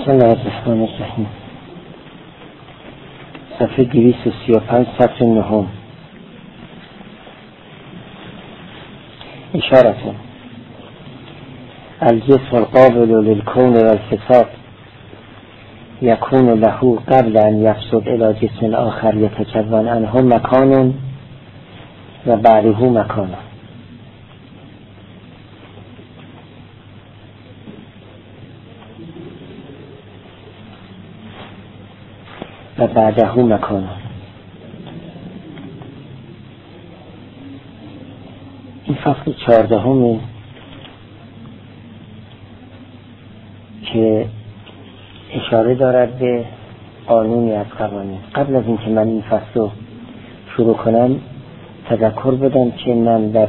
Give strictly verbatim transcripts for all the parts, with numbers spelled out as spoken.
بسم الله الرحمن الرحیم. صفحه دویست و سی و پنج سطر نهم. اشارتون الجسم القابل للكون والفساد يكون له قبل أن يفسد إلى جسم آخر يتكون عنه مكان و بعده مكان و بعده مکان. این فصل چهاردهمه که اشاره دارد به قانونی از قوانین. قبل از اینکه من این فصل رو شروع کنم تذکر بدم که من در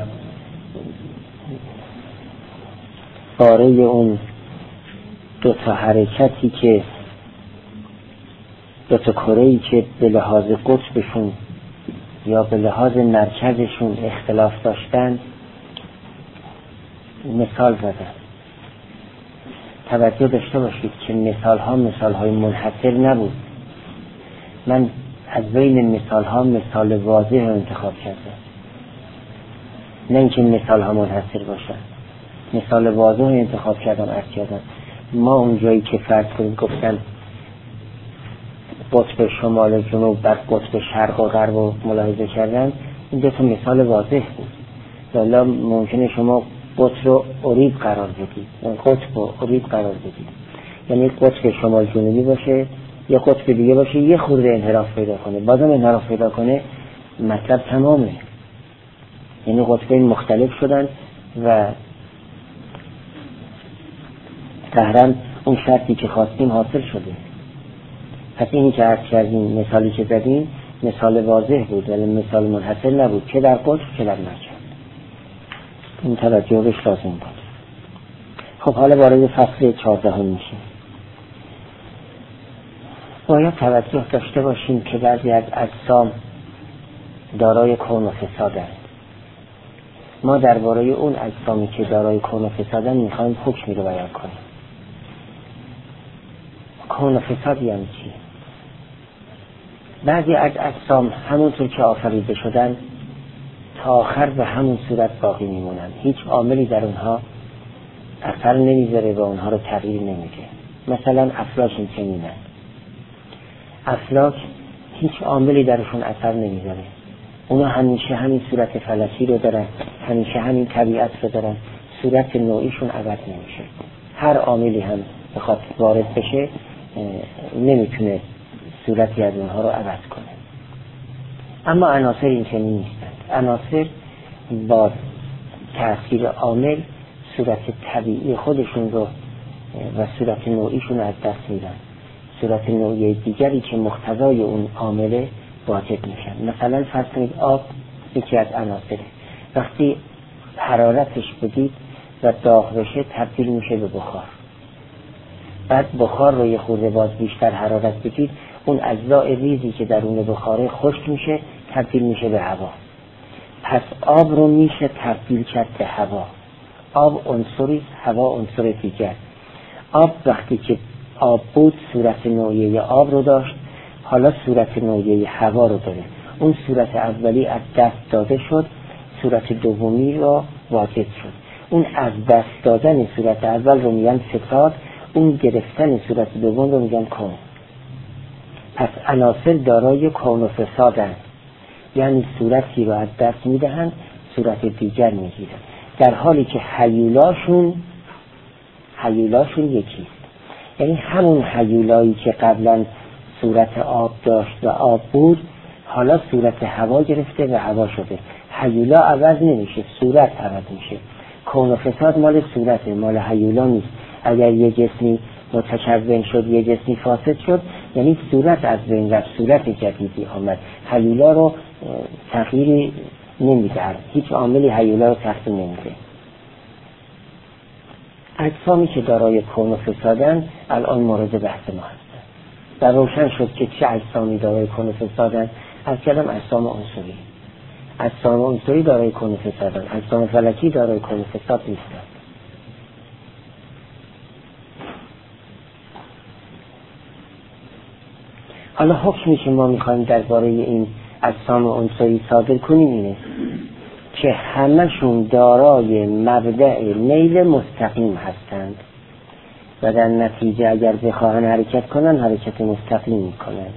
باره اون دو تا حرکتی که دو تا کره‌ای که به لحاظ قطبشون یا به لحاظ مرکزشون اختلاف داشتن مثال زدم. توجه داشته باشید که مثال ها مثال های منحصر نبود. من از بین مثال ها مثال واضح رو انتخاب کردم، نه اینکه مثال ها منحصر باشن. مثال واضح رو انتخاب کردم عرض کردم. ما اون جایی که فرض کنید گفتن قطب شمال و جنوب بر قطب شرق و غرب رو ملاحظه کردن، این دو تا مثال واضح بود. والا ممکنه شما قطب رو اریب قرار بدید، یعنی قطب رو اریب قرار بدید، یعنی قطب شمال جنوبی باشه یا قطب دیگه باشه یه خورده انحراف پیدا کنه، بازم انحراف پیدا کنه مطلب تمامه. یعنی قطبین مختلف شدن و ظاهراً اون شرطی که خواستیم حاصل شده. پس اینی که عرض کردیم مثالی که زدیم مثال واضح بود ولی مثال منحصر نبود، که در قطب که در مرکز. این توجه بهش لازم بود. خب حالا وارد فصل چهاردهم میشیم. باید توجه داشته باشیم که بعضی از اجسام دارای کون و فسادند. ما درباره اون اجسامی که دارای کون و فسادند میخوایم حکمی رو بیان کنیم. کون و فساد یعنی چی؟ بعضی از اجسام همونطور که آفریده شدن تا آخر به همون صورت باقی میمونن، هیچ عاملی در اونها اثر نمیذاره و اونها رو تغییر نمیده. مثلا افلاک این چنینن. افلاک هیچ عاملی درشون اثر نمیذاره، اونا همیشه همین صورت فلکی رو دارن، همیشه همین طبیعت رو دارن، صورت نوعیشون عوض نمیشه. هر عاملی هم بخواد وارد بشه نمیتونه صورتی از اونها رو عوض کنه. اما عناصر این چنین نیستند. عناصر با تأثیر عامل صورت طبیعی خودشون رو و صورت نوعیشون از دست میدن. صورت نوعی دیگری که مقتضای اون عامله واجد میشن. مثلا فرض کنید آب یکی از عناصره. وقتی حرارتش بدید و داغ بشه تبدیل میشه به بخار. بعد بخار رو یه خورده باز بیشتر حرارت بدید، اون اجزاء ریزی که درون بخاره خشک میشه تبدیل میشه به هوا. پس آب رو میشه تبدیل کرد به هوا. آب عنصری، هوا عنصر دیگر. آب وقتی که آب بود صورت نوعی آب رو داشت، حالا صورت نوعی هوا رو داره. اون صورت اولی از دست داده شد، صورت دومی رو واجد شد. اون از دست دادن صورت اول رو میگن فساد، اون گرفتن صورت دوم رو میگن کون. پس عناصر دارای کون و فسادند، یعنی صورتی رو از دست میدهند صورت دیگر میگیرند، در حالی که هیولاشون هیولاشون یکیست. یعنی همون هیولایی که قبلا صورت آب داشت و آب بود حالا صورت هوا گرفته و هوا شده. هیولا عوض نمیشه، صورت عوض میشه. کون و فساد مال صورته، مال هیولا نیست. اگر یه جسمی متکون شد یه جسمی فاسد شد یعنی صورت از بین رفت، صورت جدیدی آمد. هیولا رو تغییری نمیده، هیچ عاملی هیولا رو تغییر نمیده. اجسامی که دارای کون و فسادن الان مورد بحث ما هستن. در روشن شد که چه اجسامی دارای کون و فسادن. از کلم اجسام عنصری. اجسام عنصری دارای کون و فسادن، اجسام فلکی دارای کون و فساد نیستن. حالا حکمی که ما میخوایم درباره این اجسام عنصری صادر کنیم اینه که همشون دارای مبدأ میل مستقیم هستند و در نتیجه اگر بخواهن حرکت کنن حرکت مستقیم میکنن.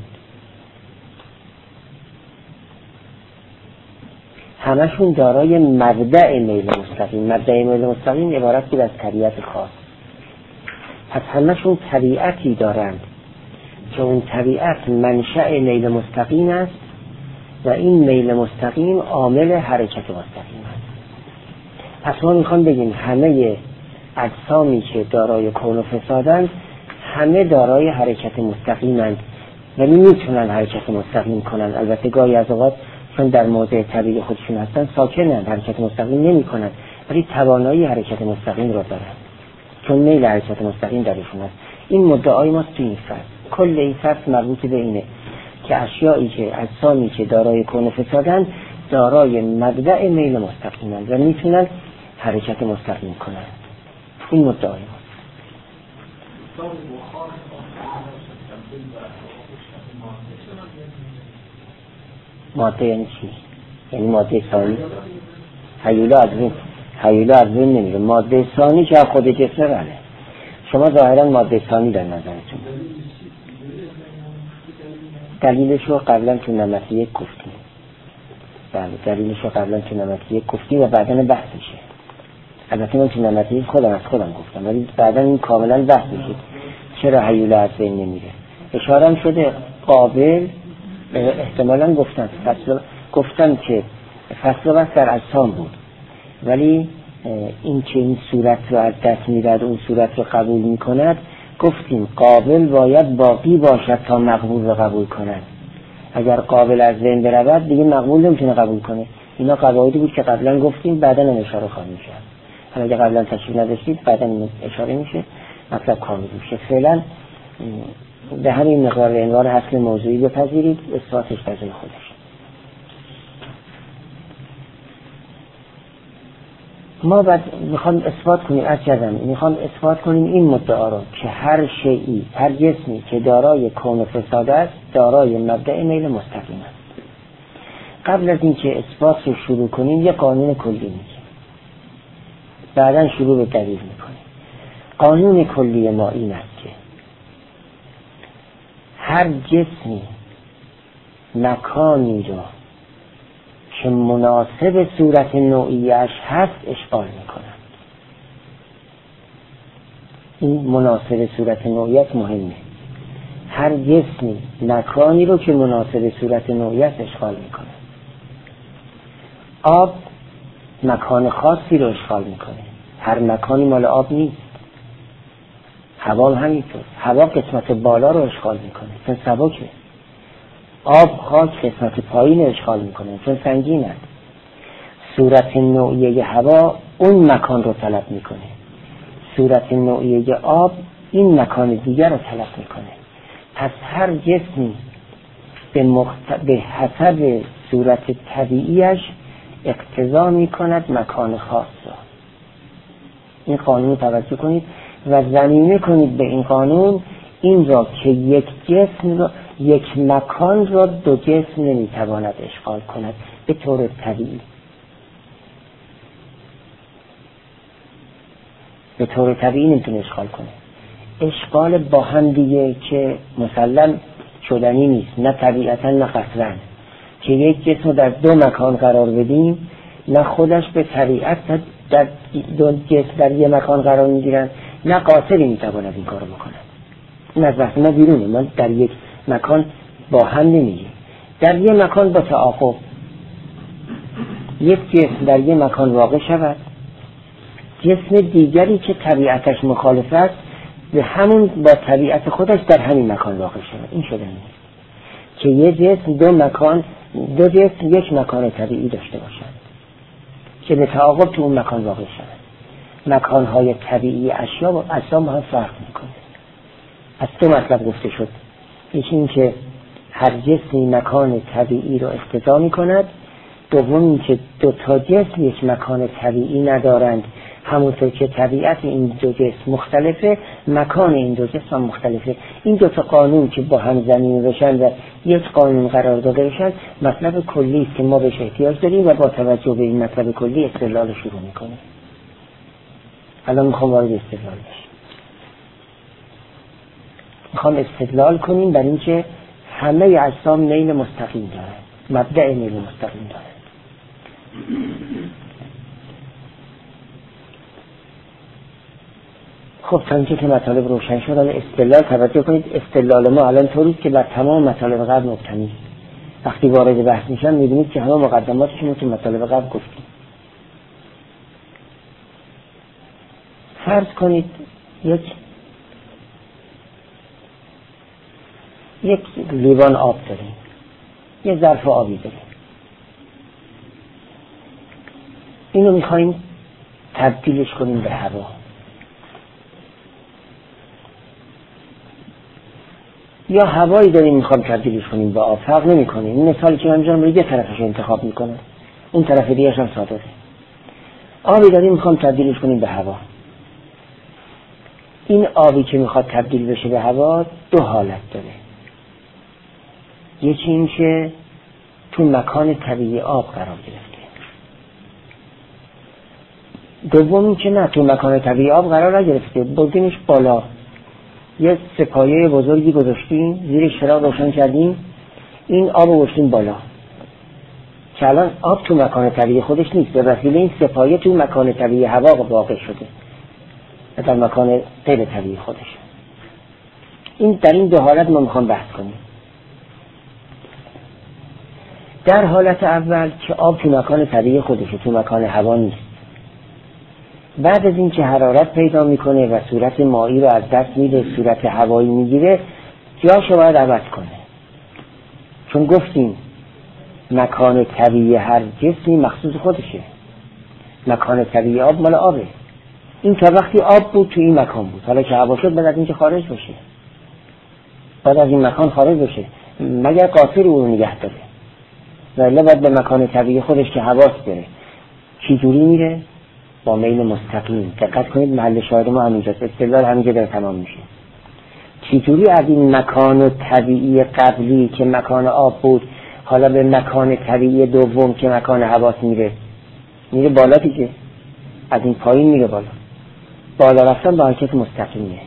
همشون دارای مبدأ میل مستقیم. مبدأ میل مستقیم عبارت بود از طبیعت خاص. پس همشون طبیعتی دارند که اون طبیعت منشأ میل مستقیم است و این میل مستقیم عامل حرکت مستقیم است. پس ما میخوام بگیم همه اجسامی که دارای کون و فسادند همه دارای حرکت مستقیمند ولی میتونن حرکت مستقیم کنن. البته گاهی از اوقات چون در موضع طبیعی خودشون هستن ساکنن، حرکت مستقیم نمی کنن ولی توانایی حرکت مستقیم را دارن چون میل حرکت مستقیم درشون هست. این مدعای ماست تو این فصل. کل این فصل مربوط به اینه که اشیایی که اجسامی که دارای کون و فسادند دارای مبدأ میل مستقیمند و میتونن حرکت مستقیم کنن. این مدعای ماست. ماده یعنی چی؟ یعنی ماده ثانی؟ هیولا از این هیولا از این نمیره. ماده ثانی که خود جسمه بله. شما ظاهرا ماده ثانی در نظرتون. دلیلش رو قبلا تو نمط یک گفتیم. بله دلیلش رو قبلا تو نمط یک گفتیم و بعدن بحث میشه. البته من تو نمط یک خودم از خودم گفتم ولی بعدن این کاملا بحث میشه چرا هیولا از این نمیره. اشارم شده قابل احتمالاً گفتم فصل گفتم که فصل بحث در اجسام بود ولی این که این صورت رو از دست میداد اون صورت رو قبول میکند گفتیم قابل باید باقی باشد تا مقبول رو قبول کند. اگر قابل از ذهن برود دیگه مقبول نمیتونه قبول کنه. اینا قواعدی بود که قبلا گفتیم بعدا هم اشاره خواهیم میشه. حالا اگر قبلا تشریح نداشتید بعدا اشاره میشه مطلب کامل میشه. فعلا به همین مقدار عنوان اصل موضوعی بپذیرید اثباتش در جای خودش. ما بعد میخوام اثبات کنیم از جزم میخوام اثبات کنیم این مدعا رو که هر شیئی هر جسمی که دارای کون و فساد است دارای مبدأ میل مستقیم است. قبل از اینکه اثبات رو شروع کنیم یه قانون کلی میگیم بعدا شروع به دلیل میکنیم. قانون کلی ما این است که هر جسمی مکانی را که مناسب صورت نوعیش هست اشغال میکنند. این مناسب صورت نوعیت مهمه. هر جسمی مکانی رو که مناسب صورت نوعیش اشغال میکنه. آب مکان خاصی رو اشغال میکنه. هر مکانی مال آب نیست. هوا همینطور. هوا قسمت بالا رو اشغال میکنه چون سبکه. آب خاک قسمت پایین اشغال میکنه چون سنگین است. صورت نوعیه هوا اون مکان رو طلب میکنه. صورت نوعیه آب این مکان دیگر رو طلب میکنه. پس هر جسمی به, مخت... به حسب صورت طبیعیش اقتضا میکند مکان خاص را. این قانون رو توجه کنید و ضمیمه کنید به این قانون این را که یک جسم را یک مکان را دو جسم نمیتواند اشغال کند به طور طبیعی. به طور طبیعی نمیتونه اشغال کنه. اشغال با هم دیگه که مسلم شدنی نیست، نه طبیعتا نه قصرا. که یک جسم در دو مکان قرار بدیم نه خودش به طبیعت در دو جسم در یک مکان قرار میگیرن نه قاصری میتواند این کارو بکنه. این از بحث ما بیرونه. من در یک مکان با هم نمیگیم. در یک مکان با تعاقب یک جسم در یک مکان واقع شود جسم دیگری که طبیعتش مخالف است به همون با طبیعت خودش در همین مکان واقع شود. این شده نیست که یک جسم دو مکان دو جسم یک مکان طبیعی داشته باشند که به تعاقب تو اون مکان واقع شود. مکانهای طبیعی اشیا و اجسام با هم فرق میکنه. از دو مطلب گفته شد. یکی این که هر جسمی مکان طبیعی را اقتضا میکند. دوم این که دو تا جسم یک مکان طبیعی ندارند همونطور که طبیعت این دو جسم مختلفه، مکان این دو جسم هم مختلفه. این دو تا قانون که با هم زمین بشن و یک قانون قرار داده بشن، مطلب کلی است که ما بهش احتیاج داریم و با توجه به این مطلب کلی استدلال شروع میکنیم. الان میخوام وارد استدلال بشم. میخوام استدلال کنیم بر اینکه همه اجسام میل مستقیم داره، مبدأ میل مستقیم داره. خب تا اینکه که مطالب روشن شد، الان استدلال توجه کنید. استدلال ما الان طوریست که بر تمام مطالب قبل مبتنی است. وقتی وارد بحث میشن میبینید که همه مقدماتشون تو مطالب قبل گفتیم. فرض کنید یک یک لیوان آب داریم، یک ظرف آبی داریم. اینو میخوایم تبدیلش کنیم به هوا. یا هوایی داریم میخوام تبدیلش کنیم به آب، فرق نمیکنه. این مثالی که من میذارم یه طرفش انتخاب میکنم، اون طرف دیگه‌ش هم ساده. آبی داریم میخوام تبدیلش کنیم به هوا. این آبی که میخواد تبدیل بشه به هوا دو حالت داره. یکی این که تو مکان طبیعی آب قرار گرفته، دوم این که نه تو مکان طبیعی آب قرار نگرفته، بردیمش بالا، یه سپایه بزرگی گذاشتیم، زیر چراغ روشن کردیم، این آب رو گذاشتیم بالا که الان آب تو مکان طبیعی خودش نیست، به وسیله این سپایه تو مکان طبیعی هوا واقع شده، در مکان غیر طبیعی خودش. این در این دو حالت ما میخوام بحث کنیم. در حالت اول که آب تو مکان طبیعی خودشه، تو مکان هوا نیست، بعد از این که حرارت پیدا میکنه و صورت مایی رو از دست میده، صورت هوایی میگیره، جاشو باید عوض کنه. چون گفتیم مکان طبیعی هر جسمی مخصوص خودشه. مکان طبیعی آب مال آبه. این تا وقتی آب بود تو این مکان بود، حالا که هوا شد بعد از این که خارج بشه، بعد از این مکان خارج بشه، مگر قاصر او رو نگه داره، ولی باید به مکان طبیعی خودش که حواس بره. چی جوری میره؟ با میل مستقیم. دقت کنید محل شاهد ما همینجاست، استدلال همینجا داره تمام میشه. چی جوری از این مکان طبیعی قبلی که مکان آب بود حالا به مکان طبیعی دوم که مکان حواس میره؟ میره بالا دیگه، از این پایین میره بالا. بالا رفتن با حرکت مستقیمیه.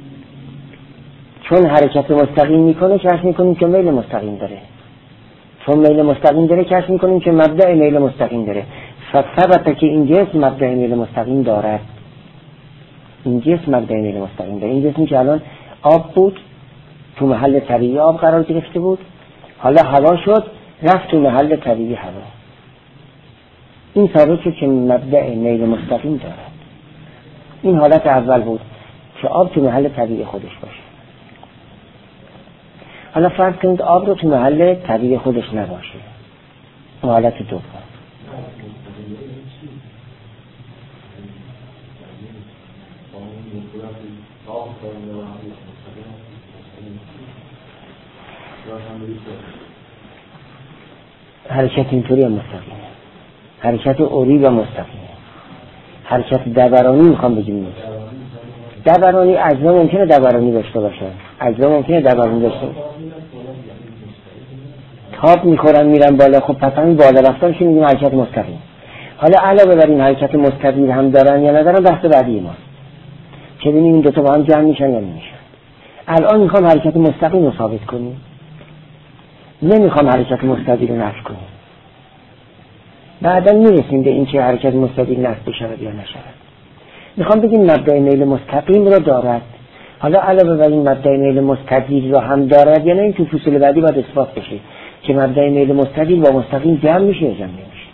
چون حرکت مستقیم میکنه کشف میکنیم که میل مستقیم داره. چون میل مستقیم داره کشف میکنیم که مبدأ میل مستقیم داره. فثبت که این جسم مبدأ میل مستقیم دارد. این جسم مبدأ میل مستقیم داره. این جسمی که الان آب بود تو محل طبیعی آب قرار گرفته بود، حالا هوا شد رفت تو محل طبیعی هوا. این ثابت شد که مبدأ میل مستقیم دارد. این حالت اول بود که آب تو محل طبیعی خودش باشه. حالا فرض کنید آب رو تو محل طبیعی خودش نباشه. اون حالت دوم. حرکت اینطوری هم مستقیمه، حرکت اوری و مستقیمه، حرکت دورانی میخوام بگیم نیست. دورانی اجزا ممکنه دورانی داشته باشه، اجزا ممکنه دورانی داشته باشه. تاب میخورن میرن بالا، خب پس همین بالا رفتنش میگیم حرکت مستقیم. حالا علاوه بر این حرکت مستقیم هم دارن یا ندارن بحث بعدی ماست که ببینیم این دو تا با هم جمع میشن یا نمیشن. الان میخوام حرکت مستقیم رو ثابت کنیم، نمیخوام حرکت مستقیم رو نفی کنیم. بعدا میرسیم به این که حرکت مستقیم نفی بشود یا نشود. میخوام بگیم مبدأ میل مستقیم رو دارد. حالا علاوه بر این مبدأ میل مستقیم رو هم دارد یا نه، این تو فصول بعدی باید اثبات بشه که مبدأ میل مستقیم با مستقیم جمع میشه یا جمع نمیشه.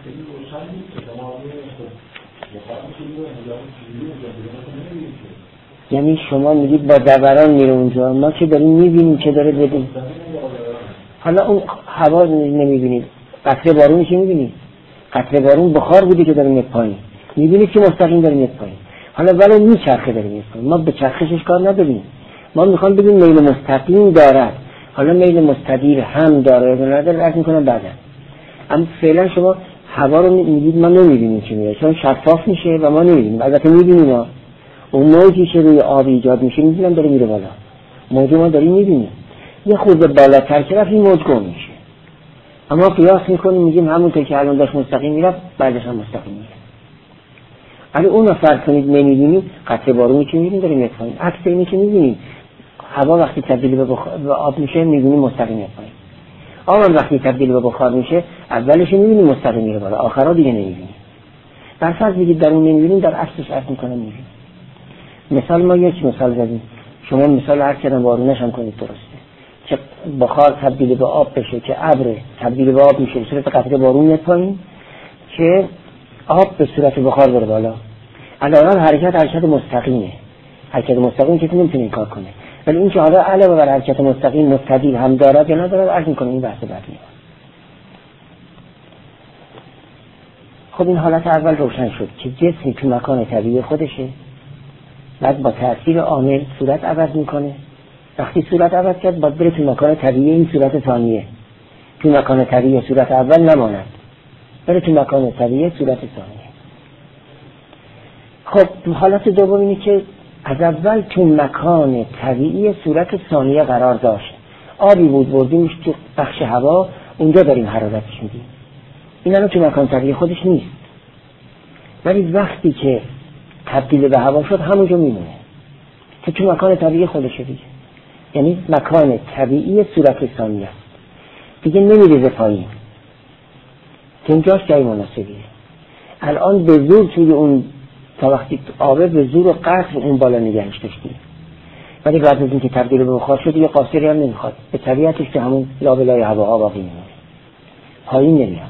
یعنی شما میگید با دوران میره اونجا، ما که داریم میبینیم که داره بدیم. حالا اون هوا نمیبینید، قطره بارونی که میبینید، قطره بارون بخار بوده که داره میاد پایین، میبینید که مستقیم داره میاد پایین. حالا ولی میچرخه داره میاد پایین، ما به چرخشش کار نداریم. ما میخوام بگیم میل مستقیم دارد. حالا میل مستدیر هم داره یا نداره عرض میکنم بعدا. اما فعلا شما هوا رو میدید ما نمیبینیم چی میره، چون شفاف میشه و ما نمیبینیم. البته میبینیم ها، اون موجی که روی آب ایجاد میشه میبینم داره میره بالا، موج ما داریم میبینیم. یه خورده بالاتر که رفت این موج گم میشه، اما قیاس میکنیم میگیم همونطور که الان داشت مستقیم میرفت بعدش هم مستقیم میره. ولی اون رو فرض کنید نمیبینیم، قطره بارونی که میبینیم داریم میاد پایین. عکس اینی که میبینیم هوا وقتی تبدیل به, بخ... به آب میشه میبینیم مستقیم میاد پایین. آب وقتی تبدیل به بخار میشه اولش میبینیم مستقیم میره بالا، آخرها دیگه نمیبینیم. در فرض بگید در اون نمیبینیم، در عکسش عرض میکنم میبینیم. مثال ما یک مثال زدیم، شما مثال هر کردن بارونش هم کنید درسته، که بخار تبدیل به آب بشه، که ابر تبدیل به آب میشه به صورت قطره بارون میاد پایین، که آب به صورت بخار بره بالا. علاوه حرکت حرکت مستقیمه، حرکت مستقیم که نمیتونه این کار کنه، ولی این که حالا علاوه بر حرکت مستقیم مستدیل هم دارد یا ندارد عرض میکنم این بحث بعدی. خب این حالت اول روشن شد که جسمی تو مکان طبیعی خودشه، بعد با تأثیر عامل صورت عوض میکنه. وقتی صورت عوض کرد باید بره تو مکان طبیعی این صورت ثانیه، تو مکان طبیعی صورت اول نماند، بره تو مکان طبیعی صورت ثانیه. خب حالت دوم اینه که از اول تو مکان طبیعی صورت ثانیه قرار داشت، آبی بود بردیمش تو بخش هوا، اونجا داریم حرارتش میدیم، این الان تو مکان طبیعی خودش نیست، ولی وقتی که تبدیل به هوا شد همونجا میمونه که تو مکان طبیعی خودشه دیگه، یعنی مکان طبیعی صورت ثانیه است دیگه، نمیریزه پایین که اونجاش جای مناسبیه. الان به زور توی اون تا وقتی آبه به زور و قطر اون بالا نگهش داشتیم، ولی بعد از اینکه تبدیل به بخار شد یه قاصری هم نمیخواد، به طبیعتش که همون لابلای هواها باقی میمونه، پایین نمیاد،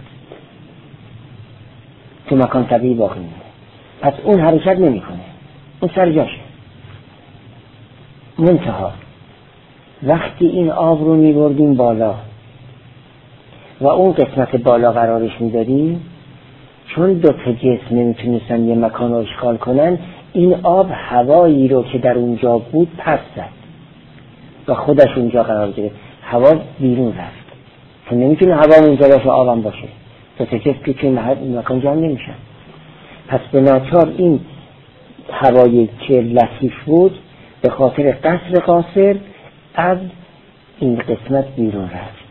تو مکان طبیعی باقی میمونه. پس اون حرکت نمیکنه، اون سر جاشه. منتها وقتی این آب رو میبردیم بالا و اون قسمت بالا قرارش میدادیم، چون دو تا جسم نمیتونستن یه مکان رو اشغال کنن، این آب هوایی رو که در اونجا بود پس زد و خودش اونجا قرار گرفت، هوا بیرون رفت، چون نمیتونه هوا اونجا باشه آبم باشه، دو تا جسم که توی مکان جمع نمیشن. پس به ناچار این هوایی که لطیف بود به خاطر قصر قاصر از این قسمت بیرون رفت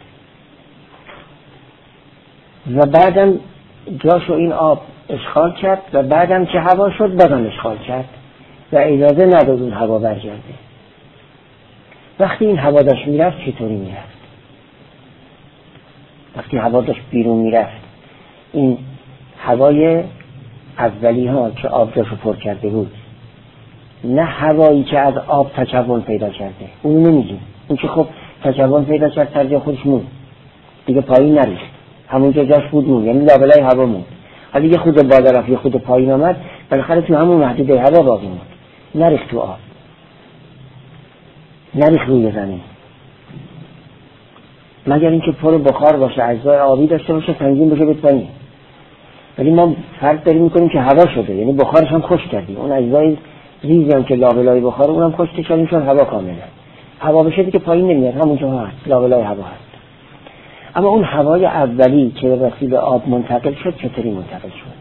و بعدم جاشو این آب اشغال کرد و بعدم که هوا شد بازم اشغال کرد و اجازه نداد اون هوا برگرده. وقتی این هوا داشت میرفت چطوری میرفت؟ وقتی هوا داشت بیرون میرفت، این هوای اولی ها که آب داشت پر کرده بود، نه هوایی که از آب تکون پیدا کرده، اونو نمیگیم، اون که خب تکون پیدا کرد سر جا خودش موند دیگه، پایین نریخت، همونجا جاش بود موند، یعنی لابلای هوا موند. حالا یه خود بالا رفت یه خود پایین آمد، بالاخره تو همون محدوده هوا باقی موند، نریخت تو آب، نریخت روی زمین، مگر اینکه پر بخار باشه، اجزای آبی داشته باشه، سنگین باشه بتونی. ولی ما فرض داریم میکنیم که هوا شده، یعنی بخارش هم خشک کردیم، اون اجزای ریزی هم که لابلای بخار اونم خشک کردیم، چون هوا کامله، هوا بشه دیگه پایین نمیاد، همونجا هست، لابلای هوا هست. اما اون هوای اولی که به وسیله آب منتقل شد چطوری منتقل شد؟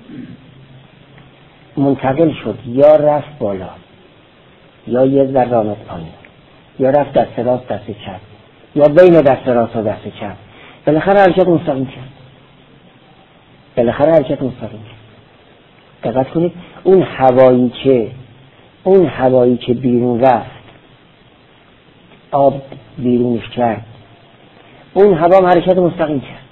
منتقل شد یا رفت بالا، یا یه ذره آمد پایین، یا رفت دست راست دست چپ، یا بین دست راست و دست چپ، بالاخره حرکت مستقیم کرد، بالاخره حرکت مستقیم کرد. دقت کنید، اون هوایی که اون هوایی که بیرون رفت، آب بیرونش کرد، اون هوا هم حرکت مستقیم کرد،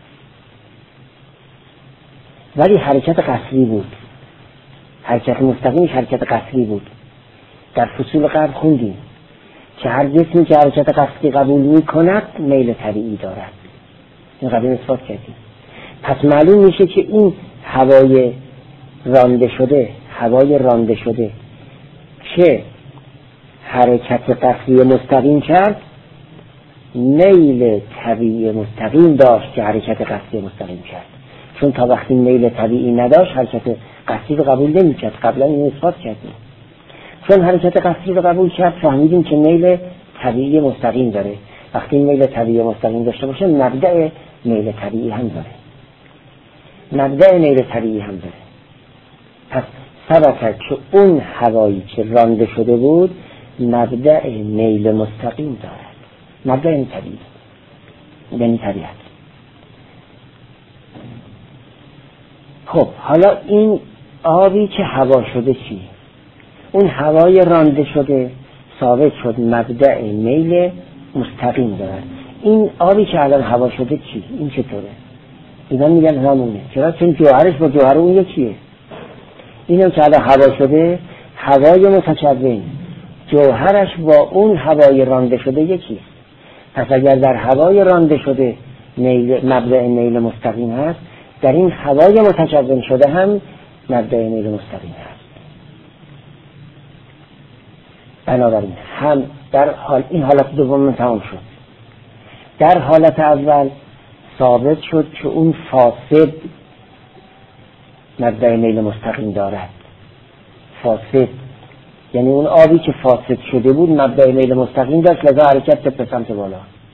ولی حرکت قصری بود. حرکت مستقیمش حرکت قصری بود. در فصول قبل خوندیم که هر جسمی که حرکت قصری قبول می کند میل طبیعی دارد، این قبل اثبات کردیم. پس معلوم میشه که این هوای رانده شده هوای رانده شده که حرکت قصری مستقیم کرد، میل طبیعی مستقیم داشت که حرکت قصری مستقیم کرد، چون تا وقتی میل طبیعی نداشت حرکت قصری رو قبول نمی کرد. قبلا این اثبات کردیم. چون حرکت قصری رو قبول کرد فهمیدیم که میل طبیعی مستقیم داره. وقتی میل طبیعی مستقیم داشته باشه مبدأ میل طبیعی هم داره. مبدأ میل طبیعی هم داره. پس ثبت که اون هوایی که رانده شده بود مبدأ میل مستقیم دارد. مبدأ یعنی طبیعی، یعنی طبیعت. خب حالا این آبی که هوا شده چی؟ اون هوای رانده شده ثابت شد مبدأ میل مستقیم دارد. این آبی که الان هوا شده چی؟ این چطوره؟ اینا میگن همونه. چرا؟ چون جوهرش با جوهر اون یکیه. اینم که الان هوا شده هوای متکون، جوهرش با اون هوای رانده شده یکیه. پس اگر در هوای رانده شده میل مبدأ میل مستقیم هست، در این هوای متکون شده هم مبدأ میل مستقیم هست. بنابراین هم در حال این حالت دوم تمام شد. در حالت اول ثابت شد که اون فاسد مبدأ میل مستقیم دارد. فاسد یعنی اون آبی که فاسد شده بود مبدأ میل مستقیم داشت، لذا حرکت به سمت بالا.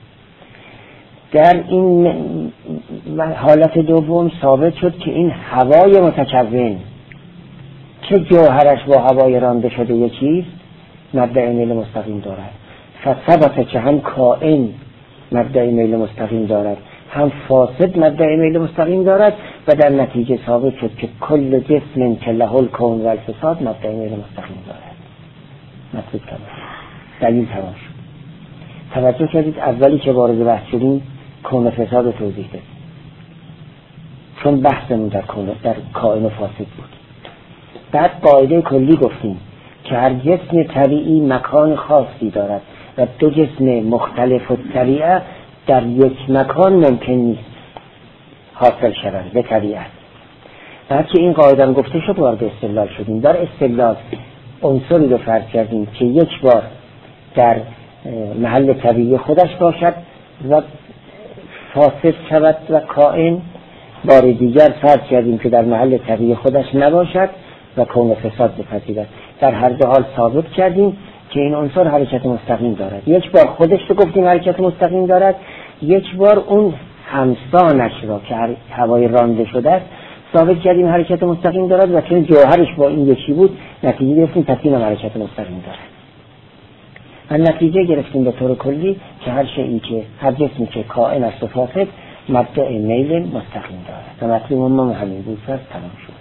در این حالت دوم ثابت شد که این هوای متکون که جوهرش با هوای رانده شده یکیست مبدأ میل مستقیم دارد. فثبت که هم کائن مبدأ میل مستقیم دارد، هم فاسد مبدأ میل مستقیم دارد و در نتیجه ثابت شد که کل جسم که له الکون و الفساد مبدأ میل مستقیم دارد. مطلوب تمام، دلیل تمام شد. توجه کردید اولی که وارد بحث شدیم کون فساد رو توضیح دادیم، چون بحثمون در کون در کائن و فاسد بود. بعد قاعده کلی گفتیم که هر جسم طبیعی مکان خاصی دارد و دو جسم مختلف الطبیعه در یک مکان ممکن نیست حاصل شوند به طبیعت. بعد که این قاعده گفته شد وارد استدلال شدیم. در استدلال عنصری رو فرض کردیم که یک بار در محل طبیعی خودش باشد و فاسد شود و کائن، بار دیگر فرض کردیم که در محل طبیعی خودش نباشد و کون و فساد بپذیرد. در هر دو حال ثابت کردیم که این عنصر حرکت مستقیم دارد. یک بار خودش رو گفتیم حرکت مستقیم دارد، یک بار اون همسانش را که هوای رانده شده است ثابت کردیم حرکت مستقیم دارد و چون جوهرش با این یکی بود نتیجه گرفتیم پس اینم حرکت مستقیم دارد. و نتیجه گرفتیم به طور کلی که هر شیئی که هر جسمی که کائن است و فاسد مبدأ میل مستقیم دارد. و مطلوب ما همین بود. پس تمام شد.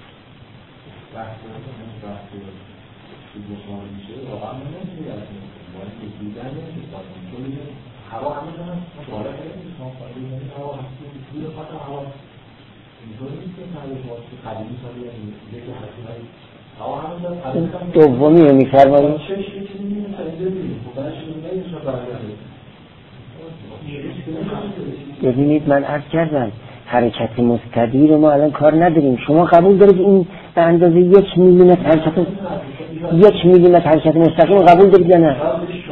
دومی رو می‌فرمایید. ببینید من عرض کردم حرکت مستدیر ما الان کار نداریم. شما قبول دارید این به اندازه یک میلیمتر حرکت یک میلیمتر حرکت مستقیم قبول دارید یا نه؟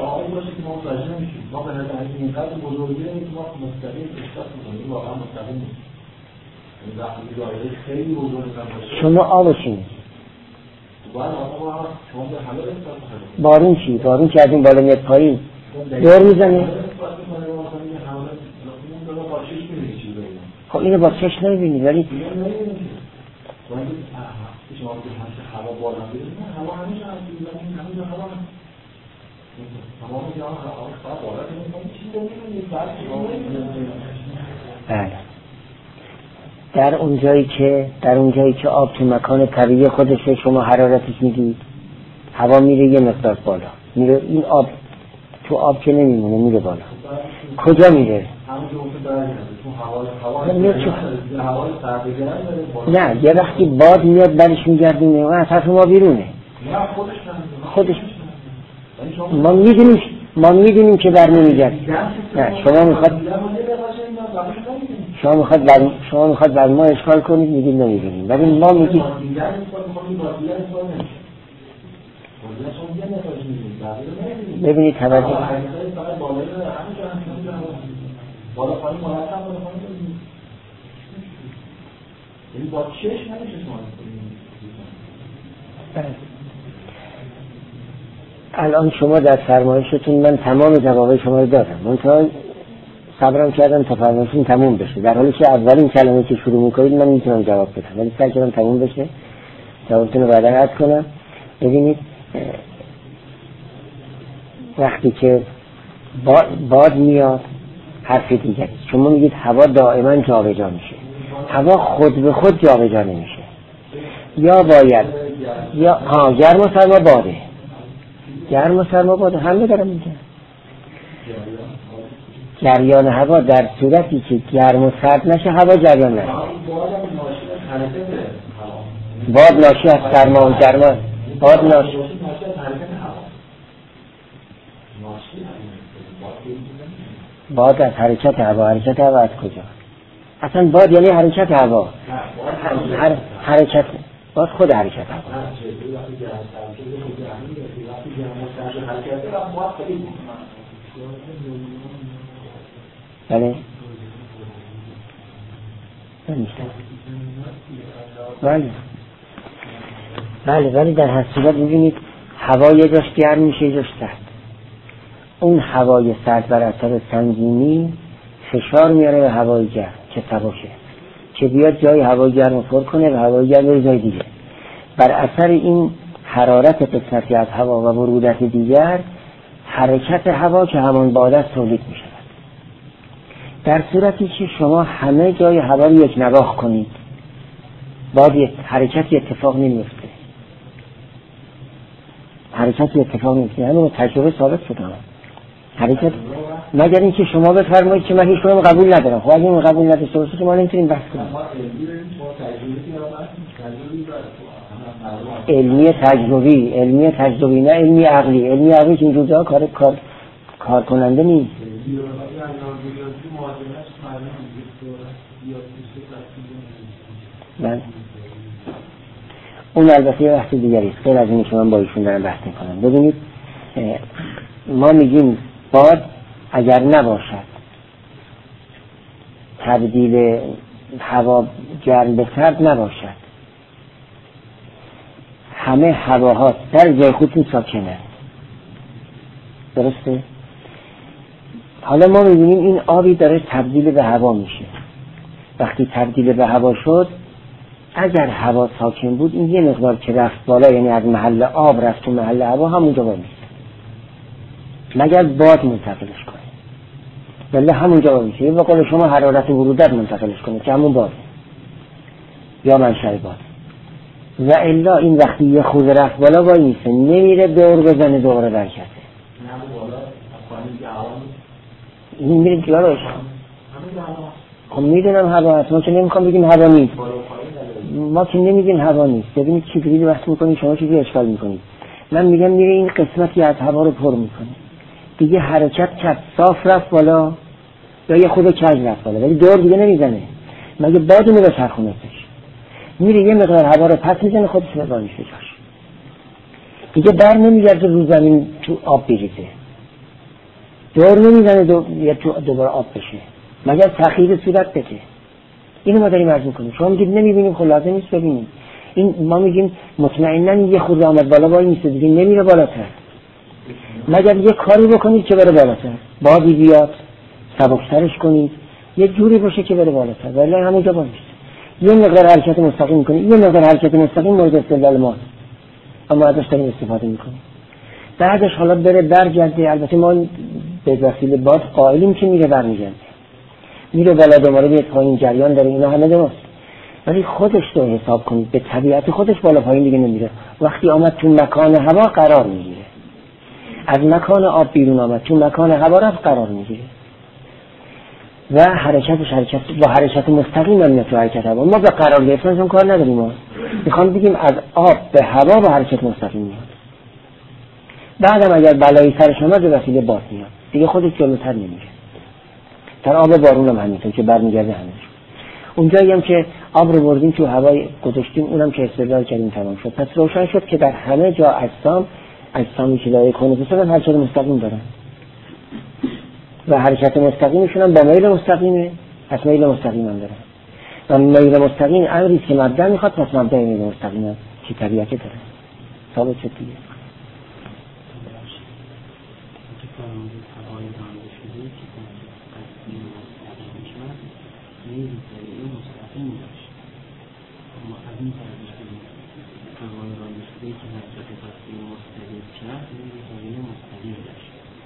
شما آبشین بارون چی؟ بارون که از این بالا میاد پایین دور میزنه. خب اینو با چشم نمیبینید ولی بله در اون جایی که در اون جایی که آب تو مکان طبیعی خودشه شما حرارتش میدید هوا میره یه مقدار بالا میره، این آب تو آب که نمیمونه میره بالا. کجا میره؟ نه یه وقتی باد میاد برش میگردونه و از حرف ما بیرونه. خودش ما میدونیم ما میدونیم که بر نمیگرد. نه شما میخواد شما میخواد بر شما میخواد بر ما اشکال کنید میگید نمیدونیم ولی ما میگیم ببینید توجه بالا پایین مرتب بالا پایین یعنی با چشم نمیشه شما الان شما در فرمایشتون من تمام جواب شما رو دادم. منتها صبرم کردم تا فرمایشون تموم بشه، در حالی که اولین کلمه که شروع میکنید من میتونم جواب بدم، ولی سعی کردم تموم بشه جوابتون رو بعدا عرض کنم. ببینید وقتی که باد میاد حرف دیگری، شما میگید هوا دائما جابجا میشه، هوا خود به خود جابجا نمیشه، یا باید یا ها گرم و سرما باده، گرم و سرما باده همه دارم میگم. جریان هوا در صورتی که گرم و سرد نشه هوا جریان نشه. باد ناشی از سرما و گرما، باد ناشی باد از حرکت هوا. حرکت هوا از کجا؟ اصلا باد یعنی حرکت هوا. هر حرکت باد خود حرکت هوا. بله بله بله بله در هر صورت می‌بینید هوا یه جاش گرم میشه یه جاش سرد. اون هوای سرد بر اثر سنگینی فشار میاره به هوای گرم که سبکه، که بیاد جای هوای گرم رو پر کنه و هوای گرم رو جای دیگه. بر اثر این حرارت قسمتی از هوا و برودت دیگر حرکت هوا که همان باد است تولید میشه. در صورتی که شما همه جای هوا رو یک نواخت کنید باد حرکتی اتفاق نمیفته، حرکتی اتفاق نمیفته. همین تجربه ثابت شده حرکت، مگر اینکه شما بفرمایید که من هیچ کدوم قبول ندارم. خب اگه من قبول نداشته باشه که ما نمیتونیم بحث کنیم. علمی تجربی، علمی تجربی نه علمی عقلی. علمی عقلی که اینجور جا کار کار کار کننده نیست. من اون البته یه بحث دیگری است غیر از اینی که من با ایشون دارم بحث میکنم. ببینید ما میگیم باد اگر نباشد تبدیل هوا گرم به سرد نباشد، همه هواها در جای خودشون ساکنه، درسته؟ حالا ما میبینیم این آبی داره تبدیل به هوا میشه. وقتی تبدیل به هوا شد، اگر هوا ساکن بود این یه مقدار که رفت بالا، یعنی از محل آب رفت تو محل هوا، همونجا باید میشه مگر باد منتقلش کنه، ولی همونجا باید میشه. به قول شما حرارت برودت منتقلش کنه که همون باد یا منشأ باد. و الا این وقتی یه خورده رفت بالا وای میسه، نمیره دور بزنه دوباره برکته، این میره جلوش. خب میدونم هوا هست، ما که نمیخوام بگیم هوا نیست، ما که نمیگیم هوا نیست. ببینید چی جوری بحث میکنید شما، چیزی اشکال میکنید. من میگم میره این قسمتی از هوا رو پر میکنه دیگه، حرکت کرد صاف رفت بالا یا یه خود کج رفت بالا، ولی دور دیگه نمیزنه مگه بادونو بچرخونهش. میره یه مقدار هوا رو پس میزنه خودش رو میشه جاش، دیگه بر نمیگرده رو زمین تو آب بریزه، دور نمیزنه دو... یا تو دوباره آب بشه مگر تخییر صورت بده. اینو ما داریم عرض میکنیم. شما میگید نمیبینیم، خب لازم نیست ببینیم. این ما میگیم مطمئنا یه خورده آمد بالا وای میسته دیگه نمیره بالاتر، مگر یه کاری بکنید که بره بالاتر، بادی بیاد سبکترش کنید یه جوری باشه که بره بالاتر، ولی همونجا باشه. یه مقدار حرکت مستقیم میکنید، یه مقدار حرکت مستقیم مورد استدلال ماست، اما ازش داریم استفاده میکنیم. بعدش حالا بره برگرده، البته ما به وسیله باد قائلیم که میره برمیگرده، میره بالا دوباره بیاد پایین، جریان داره، اینا همه درست، ولی خودش رو حساب کنید به طبیعت خودش بالا پایین دیگه نمیره. وقتی آمد تو مکان هوا قرار میگیره، از مکان آب بیرون آمد تو مکان هوا رفت قرار میگیره و حرکتش حرکت با حرکت مستقیم هم تو حرکت هوا. ما به قرار گرفتنشون کار نداریم، ما میخوام بگیم از آب به هوا با حرکت مستقیم میاد. بعدم اگر بلایی سرش اومد به وسیله باد میاد دیگه، خودش جلوتر نمیره. در آب بارون هم همینطور که برمیگرده همینطور. اونجایی هم که آب رو بردیم تو هوای گذاشتیم، اونم که استدلال کردیم تمام شد. پس روشن شد که در همه جا اجسام اجسامی که لایه کونه بسازن حرکت مستقیم دارن و حرکت مستقیمشون هم با میل مستقیمه، پس میل مستقیم هم دارن و میل مستقیم امری که مبدأ میخواد، پس مبدأ میل مستقیم هم که طبیعته داره. ثابت شد دیگه. هوای رانده شده که قصدی مستقیم شد میل طبیعی مستقیم داشت. اما از این طرف هوای رانده شده که حرکت قصدی مستقیم شد میل طبیعی مستقیم داشت.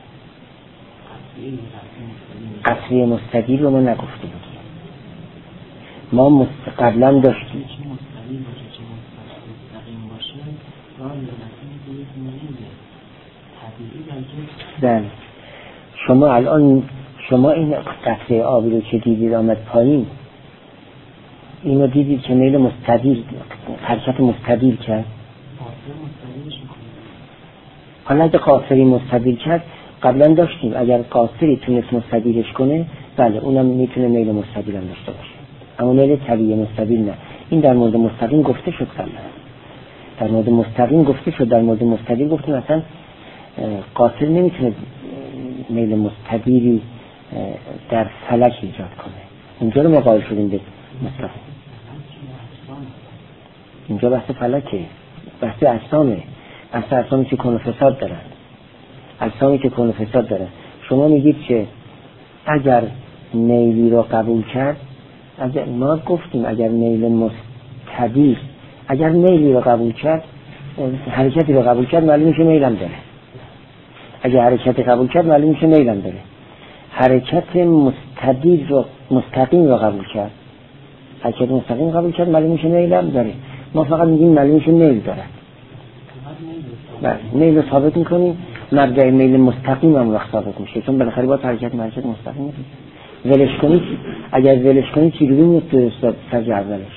قصدی مستقیم رو ما نگفته بودیم. ما مست... قبلا داشتیم چه مستقیم باشه چه مستقیم باشه راه نرسیم به یک میل طبیعی در جسم. بله. شما الان شما این قطره آبی رو که دیدید آمد پایین، اینو دیدید که میل مستدیر حرکت مستدیر کرد. قاصر مستدیرش میکنه. حالا اگه قاصری مستدیر کرد قبلا داشتیم، اگر قاصری تونست مستدیرش کنه بله اونم میتونه میل مستدیر هم داشته باشه، اما میل طبیعی مستدیر نه. این در مورد مستقیم گفته شد قبلا، در مورد مستقیم گفته شد، در مورد مستدیر گفتیم مثلا قاصر نمیتونه میل مستدیری در فلک ایجاد کنه. اینجا رو ما قائل شدیم به مستقیم. اینجا بحث فلکه، بحث اجسامه، بحث اجسامی که کون و فساد دارن، اجسامی که کون و فساد دارن. شما میگید که اگر میلی رو قبول کرد، اگر ما گفتیم اگر میل مستدیر اگر میلی رو قبول کرد، حرکتی رو قبول کرد، معلوم میشه میلم داره. اگر حرکتی قبول کرد معلوم میشه میلم داره. حرکت مستدیر رو مستقیم رو قبول کرد، حرکت مستقیم قبول کرد معلوم میشه میلم داره. ما فقط میگیم معلوم میشه میل داره. بله میل رو ثابت میکنیم، مبدأ میل مستقیم هم وقت ثابت میشه، چون بالاخره با حرکت حرکت مستقیم میشه. ولش کنید، اگر ولش کنید چجوری نیست تو سرج اولش.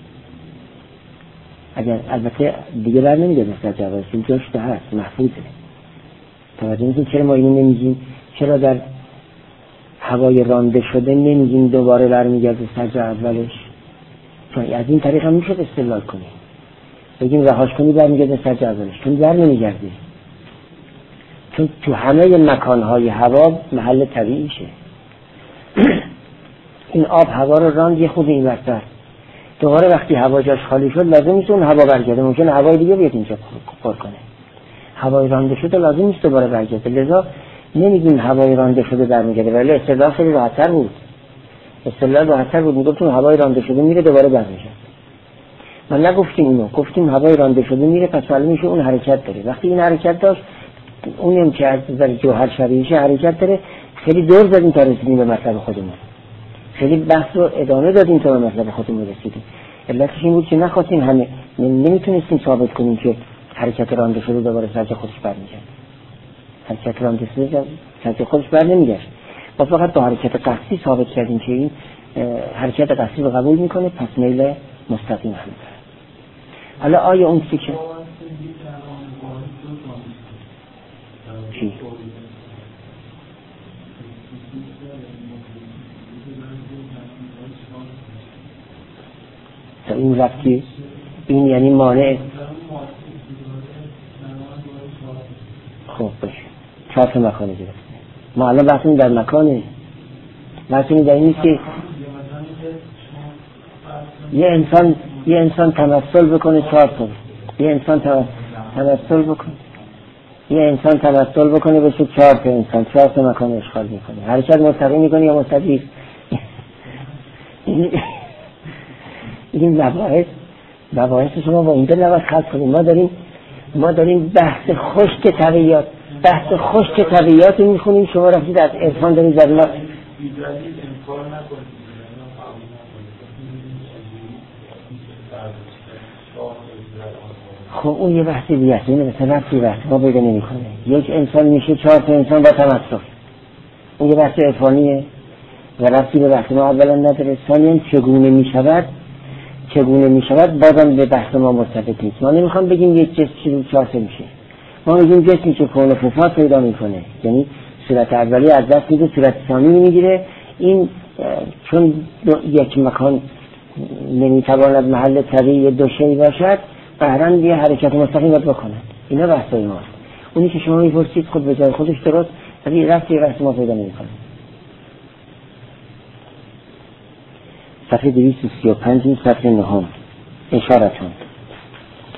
اگر البته دیگه بر نمیگه به سرج اولش، این جاش ده هست محفوظه. توجه میکنید چرا ما اینو نمیگیم؟ چرا در هوای رانده شده نمیگیم دوباره برمیگرده سرج اولش؟ چون از این طریق هم میشه استدلال کنیم، بگیم رهاش کنی برمیگرده سرج اولش، چون بر نمیگرده، چون تو همه مکانهای هوا محل طبیعیشه. این آب هوا رو راند یه خود این وقت دوباره وقتی هوا جاش خالی شد لازم نیست اون هوا برگرده، ممکنه هوای دیگه بیاد اینجا پر کنه. هوای رانده شده لازم نیست دوباره برگرده، لذا نمیگیم هوای رانده شده برمیگرده، ولی اصطلاح خیلی راحت‌تر بود. اصطلاح راحت‌تر بود، میگفتیم هوای رانده شده میره دوباره برمیگرده. من نگفتیم اینو، گفتیم هوای رانده شده میره، پس معلوم میشه اون حرکت داره. وقتی این حرکت داشت، اونم که از نظر جوهر شبیهش حرکت داره، خیلی دور زدیم تا رسیدیم به مطلب خودمون، خیلی بحث رو ادامه دادیم تا به مطلب خودمون رسیدیم. علتش این بود که نخواستیم همه نمیتونستیم ثابت کنیم که حرکت رانده شده دوباره سرج خودش برمیگرده. حرکت رانده شده سرج خودش بر نمیگشت. ما فقط با حرکت قصدی ثابت کردیم که این حرکت قصدی رو قبول میکنه، پس میل مستقیم هم داره. حالا آیا اون چی که چی؟ این رفتی این یعنی مانع. خب باشه، چهار تا مکانه گرفت. ما الان بحثیم در مکانه، بحثیم در این نیست که یه انسان یه انسان تمثل بکنه چهار تا، یه انسان تمثل بکنه یه انسان تمثل بکنه بشه چهار تا انسان، چهار تا مکان اشغال میکنه، حرکت مستقیم میکنه یا مستدیر. این مباحث مباحث شما با اینجا نباید خلط کنیم. ما داریم ما داریم بحث خشک طبیعیات بحث خشک طبیعیات میخونیم، شما رفتید از عرفان دارید در ما. خب اون یه بحثی دیگه است، اینه مثلا رفتی بحث ما پیدا نمی کنه. یک انسان میشه چهار تا انسان با تمثل، اون یه بحث عرفانیه و رفتی به بحث ما اولا نداره. ثانیاً چگونه میشود چگونه میشود بازم به بحث ما مرتبط نیست. ما نمیخوام بگیم یک جسم چجوری چهار تا میشه، ما میگیم جسمی که کون و فساد پیدا میکنه، یعنی صورت اولی از دست میده، صورت ثانی میگیره. این چون یک مکان نمیتواند محل طبیعی دو شی باشد، قهرن یه حرکت مستقیم باید بکنند. اینا بحثای ماست. اونی که شما میپرسید خود به جای خودش درست، ولی رفتی بحث ما پیدا نمیکنه. صفحه دویست و سی و پنج صفحه نهم اشارتون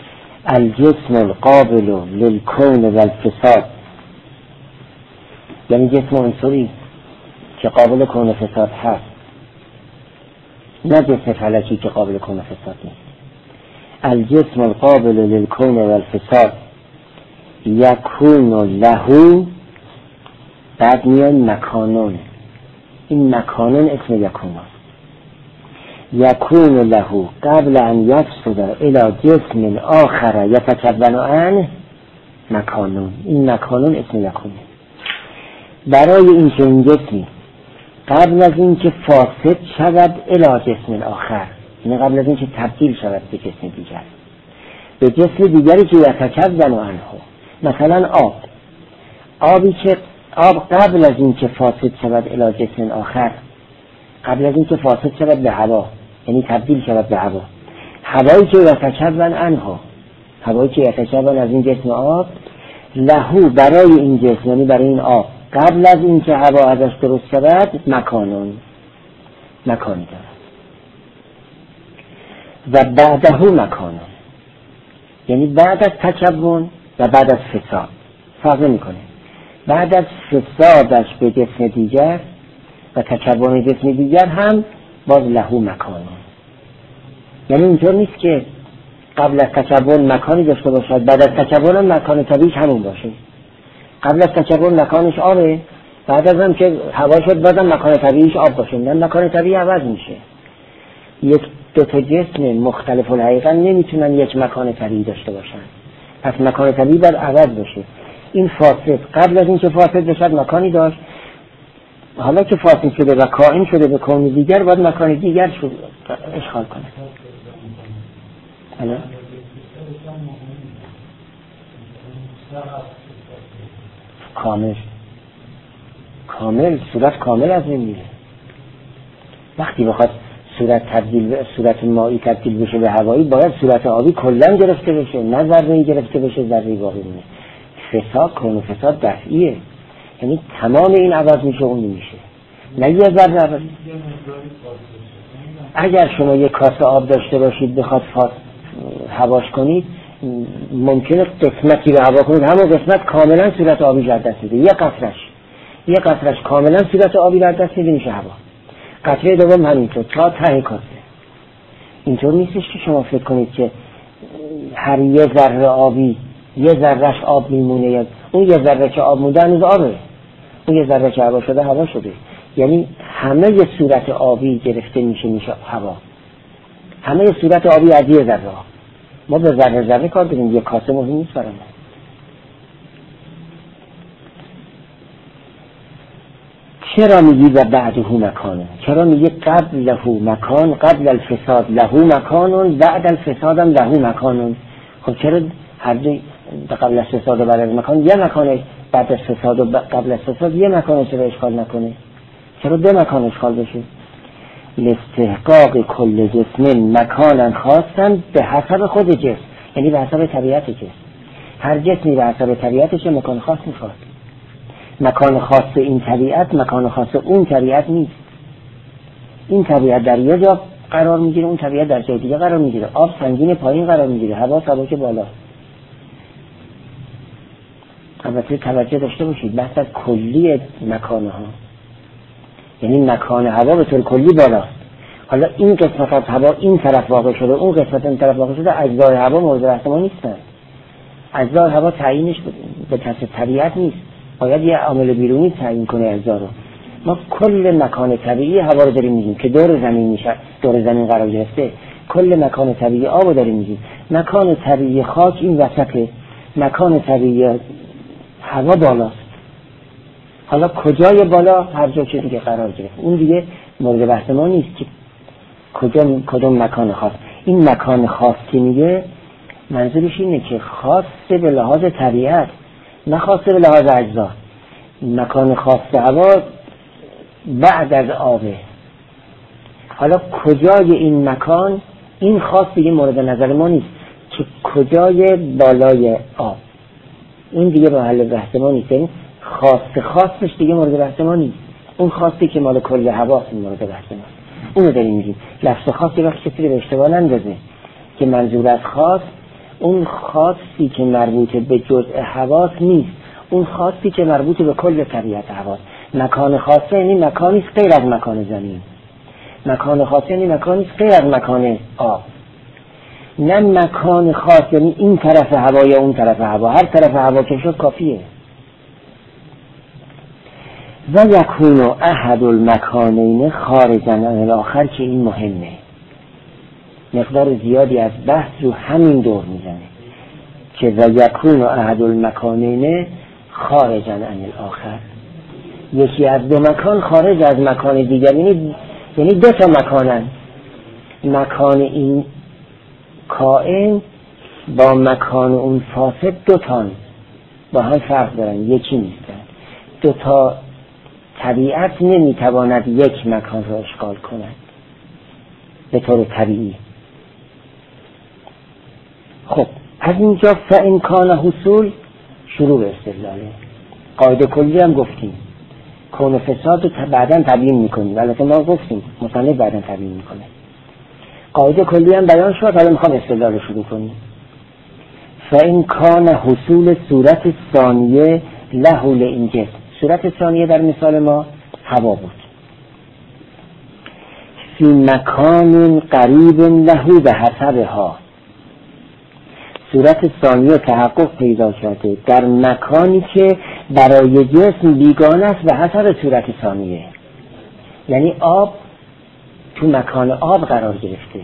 الجسم القابل للكون والفساد یعنی جسم عنصری که قابل کون و فساد هست، نه جسم فلکی که قابل کون و فساد نیست. الجسم القابل للکون و الفساد یکون له، بعد میان مکانون، این مکانون اسم یکون است. یکون له قبل ان یفسد الى جسم آخر یتکون عنه مکانون، این مکانون اسم یکونه. برای این که این جسمی قبل از این که فاسد شود الى جسم آخر، یعنی قبل از این که تبدیل شود به جسم دیگر، به جسم دیگری که یتکون عنه، مثلا آب، آبی که آب قبل از این که فاسد شود الی جسم آخر، قبل از این که فاسد شود به هوا، یعنی تبدیل شود به هوا، هوایی که یتکون عنه، هوایی که یتکون از این جسم آب، لهو برای این جسم، یعنی برای این آب قبل از این که هوا ازش درست شود مکانون، مکانی دارد. و بعده مکانون، یعنی بعد از تکون و بعد از فساد فرق نمی‌کنه. بعد از فسادش به جسم دیگر و تکون جسم دیگر هم باز لهو مکانون. یعنی اینطور نیست که قبل از تکون مکانی داشته باشد، بعد از تکون هم مکان طبیعیش همون باشه. قبل از تکون مکانش آبه، بعد از هم که هوا شد بازم مکان طبیعیش آب باشه. نه، مکان طبیعی عوض میشه. یک دو تا جسم مختلف الحقیقه نمیتونن یک مکان طبیعی داشته باشن، پس مکان طبیعی باید عوض بشه. این فاسد قبل از این که فاسد بشد مکانی داشت، حالا که فاسد شده و کائن شده به کون دیگر باید مکان دیگر شد اشغال کنه. حالا کامل کامل صورت کامل از این میره. وقتی بخواد صورت تبدیل صورت مایی تبدیل بشه به هوایی، باید صورت آبی کلا گرفته بشه، نه ذره‌ای گرفته بشه ذره‌ای باقی مونه. فساد کون و فساد دفعیه، یعنی تمام این عوض میشه اون میشه، نه یه ذره عوض. اگر شما یک کاسه آب داشته باشید بخواد فاس هواش کنید، ممکنه قسمتی رو هوا کنید، همون قسمت کاملا صورت آبی در دست میده. یه قطرش یه قطرش کاملا صورت آبی در دست میده، میشه هوا. قطره دوم همینطور تا ته کاسه. اینطور نیستش که شما فکر کنید که هر یه ذره آبی یه ذرهش آب میمونه، یا اون یه ذره که آب مونده هنوز آبه، اون یه ذره که هوا شده هوا شده. یعنی همه یه صورت آبی گرفته میشه میشه هوا، همه یه صورت آبی از یه ذره. ما به ذره ذره کار داریم، یه کاسه مهم نیست برای ما. چرا میگی و بعده مکانون؟ چرا میگی قبل له مکان، قبل الفساد له مکانون، بعد الفساد هم له مکانون؟ خب چرا هر دو قبل از فساد و بعد از مکان یه مکانه، بعد از فساد و قبل از فساد یه مکانه، چرا اشکال نکنه؟ چرا دو مکان اشکال بشه؟ لاستحقاق کل جسم مکانا خاصا به حسب خود جسم، یعنی به حسب طبیعت جسم. هر جسمی به حسب طبیعتش مکان خاص میخواد. مکان خاص این طبیعت مکان خاص اون طبیعت نیست. این طبیعت در یه جا قرار میگیره، اون طبیعت در جای دیگه قرار میگیره. آب سنگین پایین قرار میگیره، هوا سبک بالا. البته توجه داشته باشید بحث از کلی مکانه ها، یعنی مکان هوا به طور کلی بالاست. حالا این قسمت از هوا این طرف واقع شده، اون قسمت این طرف واقع شده، اجزای هوا مورد بحث ما نیستن. اجزای هوا تعیینش به کسب طبیعت نیست، باید یه عامل بیرونی تعیین کنه اجزا رو. ما کل مکان طبیعی هوا رو داریم میگیم که دور زمین میشه، دور زمین قرار گرفته. کل مکان طبیعی آب رو داریم میگیم. مکان طبیعی خاک این وسطه، مکان طبیعی هوا بالاست. حالا کجای بالا هر جا که دیگه قرار گرفت، اون دیگه مورد بحث ما نیست که کجا کدوم مکان خاص. این مکان خاص که میگه منظورش اینه که خاص به لحاظ طبیعت، نه خاص به لحاظ اجزا. مکان خاص هوا بعد از آبه. حالا کجای این مکان، این خاص دیگه مورد نظر ما نیست که کجای بالای آب، این دیگه محل بحث ما نیست. این خاص خاصش دیگه مورد بحث ما نیست. اون خاصی که مال کل هواست مورد بحث ما، اونو داریم میگیم. لفظ خاصی وقتی کسی رو به اشتباه نندازه که منظور از خاص اون خاصی که مربوط به جزء هواست نیست، اون خاصی که مربوط به کل طبیعت هواست. مکان خاصه یعنی مکانی غیر از مکان زمین، مکان خاصه یعنی مکانی غیر از مکان آب. نه مکان خاص یعنی این طرف هوا یا اون طرف هوا، هر طرف هوا که شد کافیه. و یکون احد المکانین خارجا عن الاخر، که این مهمه، مقدار زیادی از بحث رو همین دور میزنه که و یکون احد المکانین خارجا عن الاخر، یکی از دو مکان خارج از مکان دیگر، یعنی یعنی دو تا مکانن. مکان این کائن با مکان اون فاسد دو تان با هم فرق دارن، یکی نیستن. دو تا طبیعت نمیتواند یک مکان را اشغال کند به طور طبیعی. خب از اینجا فإن کان حصول شروع به استدلاله. قاعده کلی هم گفتیم، کون فساد رو بعداً تبیین میکنیم، البته ما گفتیم مصنف بعداً تبیین میکنه. قاعده کلی هم بیان شد، حالا میخوام استدلال رو شروع کنیم. فإن کان حصول صورت ثانیه له لئین جسم، صورت ثانیه در مثال ما هوا بود، فی مکان قریب له به حسبها، صورت ثانیه تحقق پیدا کرده در مکانی که برای جسم بیگانه است به حسب صورت ثانیه. یعنی آب تو مکان آب قرار گرفته،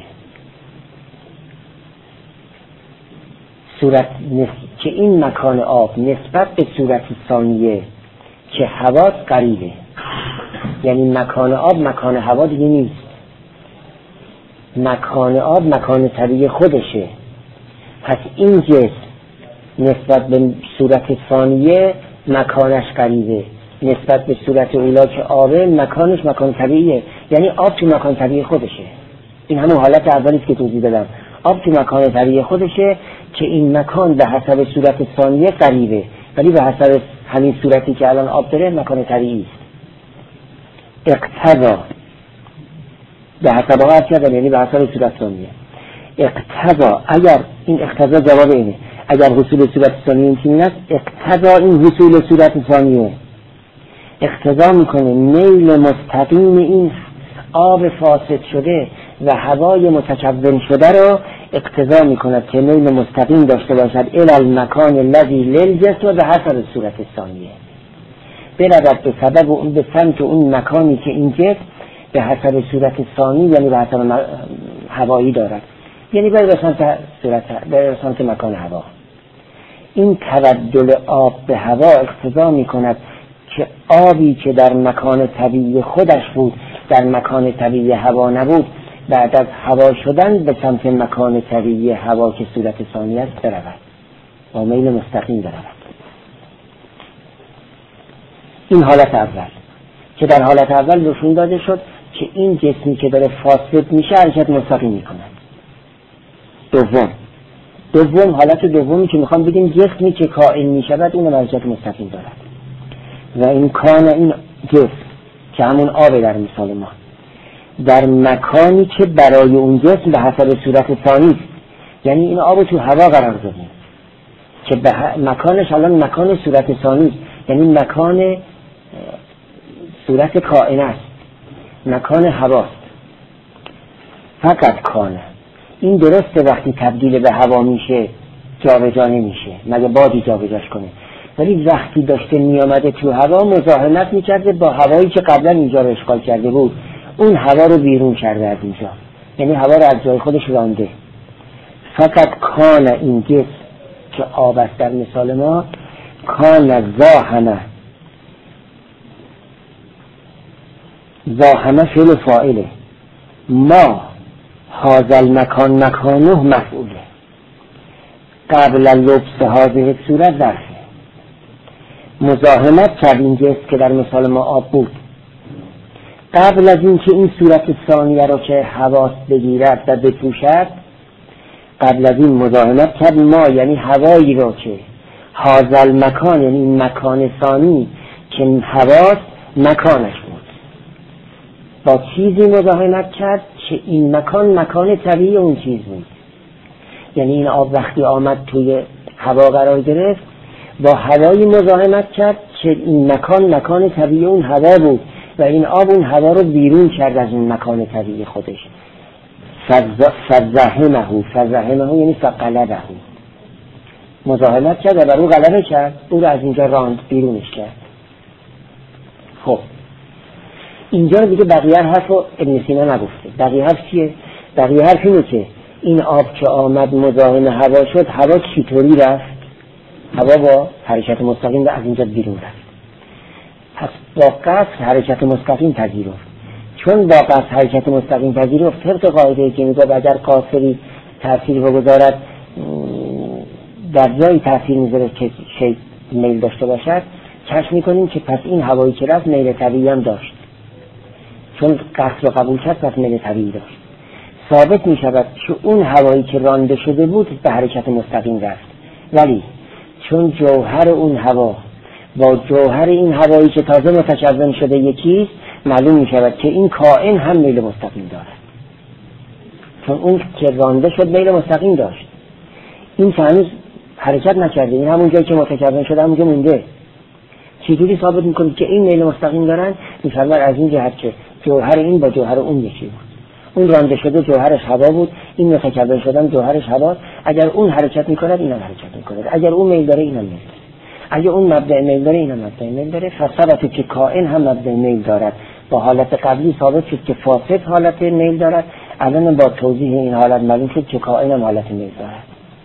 صورت نس... که این مکان آب نسبت به صورت ثانیه که هوا قریبه، یعنی مکان آب مکان هوا دیگه نیست، مکان آب مکان طبیعی خودشه. پس این جسم نسبت به صورت ثانیه مکانش قریبه، نسبت به صورت اولا که آبه مکانش مکان طبیعیه، یعنی آب تو مکان طبیعی خودشه. این همون حالت اولیست که توضیح دادم، آب تو مکان طبیعی خودشه که این مکان به حسب صورت ثانیه قریبه، ولی به حسب همین صورتی که الان آب داره مکان طبیعی است. اقتضا به حسب ها کردن، یعنی به حسب صورت ثانیه. اقتضا، اگر این اقتضا جواب اینه، اگر حصول صورت ثانیه این است، اقتضا این حصول صورت ثانیه اقتضا میکنه میل مستقیم این آب فاسد شده و هوای متکون شده رو اقتضا میکند که میل مستقیم داشته باشد الی المکان الذی للجسم به حسب صورت ثانیه، برود به سبب اون به سمت اون مکانی که این جسم به حسب صورت ثانی یعنی به حسب هوایی دارد، یعنی برای به سمت صورت به سمت مکان هوا. این تبدل آب به هوا اقتضا میکند که آبی که در مکان طبیعی خودش بود در مکان طبیعی هوا نبود، بعد از هوا شدن به سمت مکان طبیعی هوا که صورت ثانی است برود، با میل مستقیم برود. این حالت اول که در حالت اول نشون داده شد که این جسمی که داره فاسد میشه حرکت مستقیم میکند. دوم دوم حالت دومی که میخوام بگیم جسمی که کائن میشود اون حرکت مستقیم دارد. و این کان این جسم که همون آب در مثال ما در مکانی که برای اون جسم به حسب صورت ثانی، یعنی این آب تو هوا قرار دادیم که به مکانش الان مکان صورت ثانی، یعنی مکان صورت کائن است، مکان هواست. فقط کانه این درسته وقتی تبدیل به هوا میشه جابجا نمیشه مگه بادی جابجاش کنه، ولی وقتی داشته میامده تو هوا مزاحمت میکرده با هوایی که قبلا اینجا رو اشغال کرده بود، اون هوا رو بیرون کرده از اینجا، یعنی هوا رو از جای خودش رانده. فقط کان این جسم که آب است در مثال ما، کان زاحمه، زاحمه فعل فاعله، ما هذا المکان مکانه مفعوله، قبل لبس هذه صورت ظرفه. مزاحمت کرد این جسم که در مثال ما آب بود قبل از این که این صورت ثانیه رو که حواس بگیرد و بپوشد، قبل از این مزاحمت کرد ما یعنی هوایی رو که هذا المکان یعنی این مکان ثانی که حواس مکانش بود، با چیزی مزاحمت کرد که این مکان مکان طبیعی اون چیز بود. یعنی این آب وقتی آمد توی هوا قرار گرفت، با هوایی مزاحمت کرد که این مکان مکان طبیعی اون هوا بود و این آب اون هوا رو بیرون کرد از اون مکان طبیعی خودش. فزحمه فزحمه یعنی فقلبه، مزاحمت کرد و بر او غلبه کرد، او رو از اینجا راند، بیرونش کرد. خب اینجا دیگه بقیه حرف رو ابن سینا نگفته. بقیه حرف چیه؟ بقیه حرف اینه که این آب که آمد مزاحم هوا شد، هوا چطوری رفت؟ هوا با حرکت مستقیم از اینجا بیرون رفت. پس با قصد حرکت مستقیم پذیرفت. چون با قصد حرکت مستقیم پذیرفت، طبق قاعده که میگه اگر قاصری تأثیر بگذارد در جایی تأثیر میذاره که شی میل داشته باشد، کشف میکنیم که پس این هوایی که رفت میل طبیعی هم داشت. چون قصد رو قبول کرد پس میل طبیعی داشت. ثابت میشود که اون هوایی که رانده شده بود به حرکت مستقیم رفت، ولی چون جوهر اون هوا با جوهر این هوایی که تازه متکون شده یکیست، معلوم میشود که این کائن هم میل مستقیم دارد. چون اون که رانده شد میل مستقیم داشت، این که هنوز حرکت نکرده، این همون جایی که متکون شده همونجا مونده. چجوری ثابت میکنید که این میل مستقیم دارن؟ میفرماید از این جهت که جوهر این با جوهر اون یکی بود. اون رانده شده جوهرش هوا بود، این متکون شدن جوهرش هوا. اگر اون حرکت میکند اینم حرکت میکند، اگر اون میل داره اینم میل داره، اگر اون مبدأ میل داره اینم مبدأ میل داره. فثبت که کائن هم مبدأ میل دارد. با حالت قبلی ثابت شد که فاسد حالت میل دارد، الان با توضیح این حالت معلوم شد که کائن هم حالت میل دارد.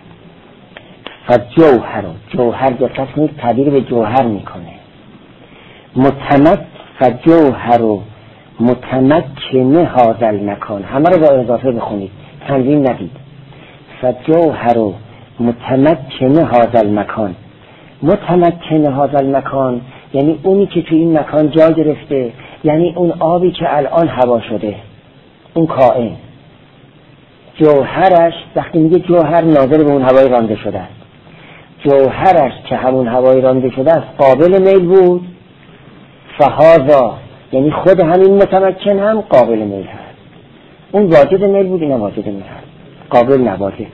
فجوهر، جوهر دقت کنید تعبیر به جوهر میکنه. متمک فجوهر متمکن هذا المکان، همه رو با اضافه بخونید، تنظیم ندید. فجوهر متمکن هذا المکان، متمکن هذا المکان یعنی اونی که تو این مکان جا گرفته، یعنی اون آبی که الان هوا شده، اون کائن. جوهرش وقتی میگه جوهر ناظر به اون هوای رانده شده است، جوهرش که همون هوای رانده شده است قابل میل بود، فهذا یعنی خود همین متمکن هم قابل میل هست. اون واجد میل بود، اینم واجد میل هست، قابل نواجد.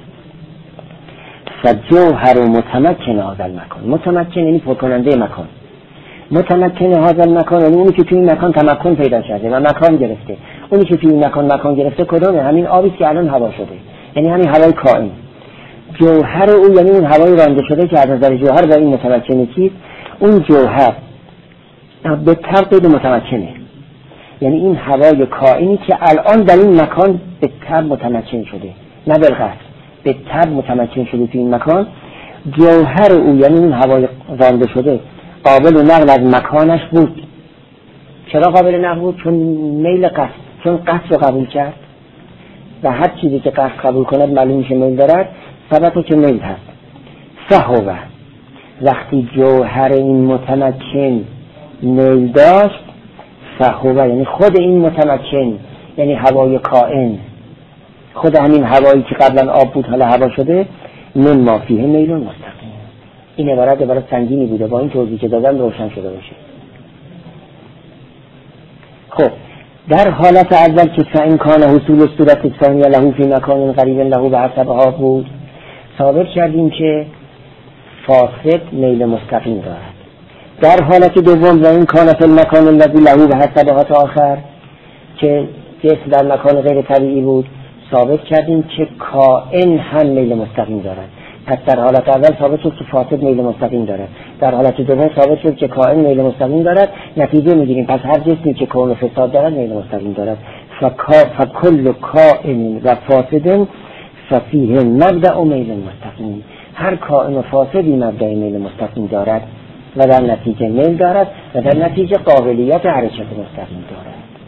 فجوهر متمکن هذا المکان، متمکن یعنی پرکننده مکان. متمکن هذا المکان یعنی اونی که توی این مکان تمکن پیدا کرده و مکان گرفته. اونی که توی این مکان مکان گرفته کدومه؟ همین آبی که الان هوا شده، یعنی همین هوای کائن. جوهر او یعنی اون هوای رانده شده که از نظر جوهر با این متمکن کیست؟ اون جوهر به طبع متمکنه، یعنی این هوای کائنی که الان در این مکان به طبع متمکن شده، نه بالقصد، به طبع متمکن شده توی این مکان. جوهر او یعنی اون هوای رانده شده قابل نقل از مکانش بود. چرا قابل نقل بود؟ چون میل قصد، چون قصد رو قبول کرد و هر چیزی که قصد قبول کند معلوم میشه میل دارد، ثبت که میل هست. فهوه وقتی جوهر این متمکن میل داشت، فهوه یعنی خود این متمکن یعنی هوای کائن، خود همین هوایی که قبلا آب بود حالا هوا شده، من ما فیه میل مستقیم. این عبارت عبارت سنگینی بوده، با این توضیح که دادم روشن شده باشه. خب در حالت اول که فإن کان حصول صورت ثانیه له فی مکان قریب له به حسبها بود، ثابت کردیم که فاسد میل مستقیم دارد. در حالت دوم و این کان فی المکان الذی له به حسبها تا آخر که جسم در مکان غیر طبیعی بود، ثابت کردیم که کائن هم میل مستقیم دارد. پس در حالت اول ثابت شد که فاسد میل مستقیم دارد، در حالت دوم ثابت شد که کائن میل مستقیم دارد. نتیجه میگیریم پس هر جسمی که کون و فساد دارد میل مستقیم دارد. فکل کائن و فاسد ففیه مبدأ میل مستقیم، هر کائن و فاسدی مبدأ میل مستقیم دارد و در نتیجه میل دارد و در نتیجه قابلیت حرکت مستقیم دارد.